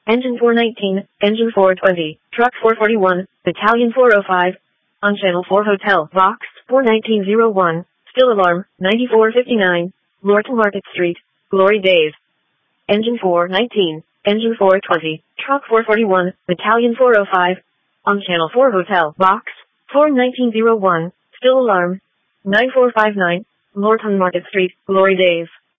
Engine 419, Engine 420, Truck 441, Battalion 405. On Channel 4 Hotel, Box 41901, Still Alarm, 9459, Lorton Market Street, Glory Days. Engine 419, Engine 420, Truck 441, Battalion 405. On Channel 4 Hotel, Box 41901, Still Alarm, 9459, Lorton Market Street, Glory Days.